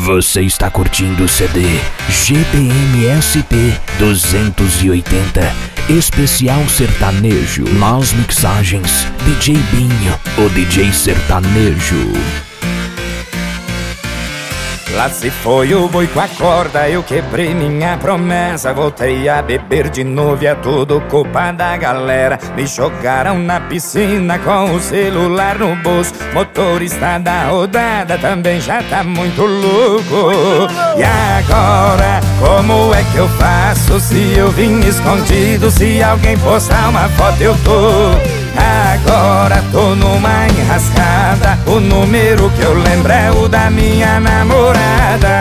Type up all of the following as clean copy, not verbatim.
Você está curtindo o CD GBM SP 280 Especial Sertanejo. Nas mixagens DJ Binho, o DJ sertanejo. Lá se foi o boi com a corda, eu quebrei minha promessa. Voltei a beber de novo e é tudo culpa da galera. Me jogaram na piscina com o celular no bolso. Motorista da rodada também já tá muito louco. E agora, como é que eu faço se eu vim escondido? Se alguém postar uma foto eu tô. Agora tô numa enrascada. O número que eu lembro é o da minha namorada.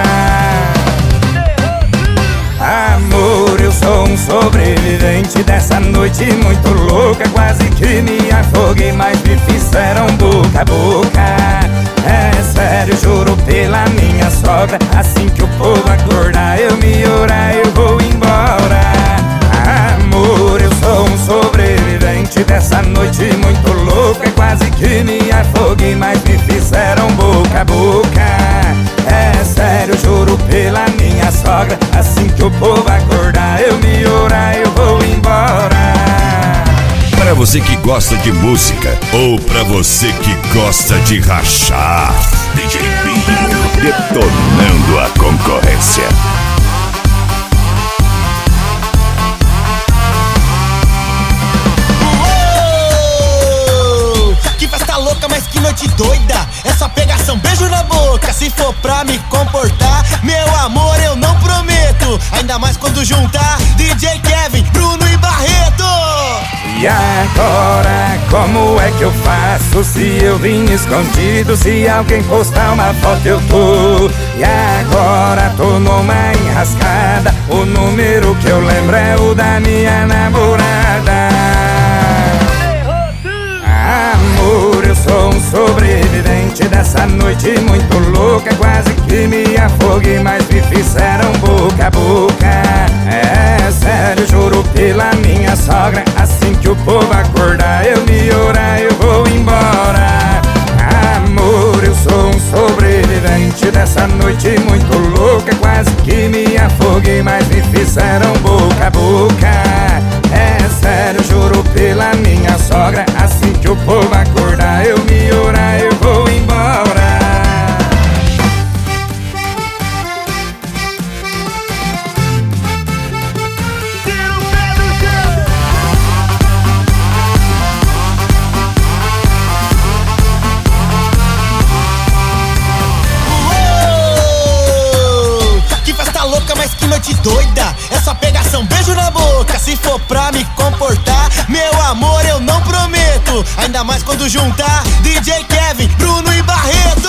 Amor, eu sou um sobrevivente dessa noite muito louca. Quase que me afoguei, mas me fizeram boca a boca. É sério, juro pela minha sogra. Assim que o povo acordar, eu me orar, eu vou embora. Amor, eu sou um sobrevivente dessa noite muito louca. Quase que me afoguei, mas me fizeram boca a boca. É sério, juro pela minha sogra. Assim que o povo acordar, eu me orar, eu vou embora. Pra você que gosta de música ou pra você que gosta de rachar, DJ Binho detonando a concorrência. Louca, mas que noite doida. É só pegação, beijo na boca. Se for pra me comportar, meu amor, eu não prometo. Ainda mais quando juntar DJ Kevin, Bruno e Barreto. E agora, como é que eu faço se eu vim escondido? Se alguém postar uma foto eu tô. E agora tô numa enrascada. O número que eu lembro é o da minha namorada. Amor, eu sou um sobrevivente dessa noite muito louca. Quase que me afoguei, mas me fizeram boca a boca. É sério, juro pela minha sogra. Assim que o povo acordar, eu me orar, eu vou embora. Amor, eu sou um sobrevivente dessa noite muito louca. Quase que me afoguei, mas me fizeram boca a boca. É sério, juro pela minha sogra. Assim que o povo acordar, eu me orar, eu vou embora. Tira o pé do chão. Que festa louca, mas que noite doida. É só pegação, beijo na boca. Se for pra me comportar, meu amor, eu não prometo. Ainda mais quando juntar DJ Kevin, Bruno e Barreto.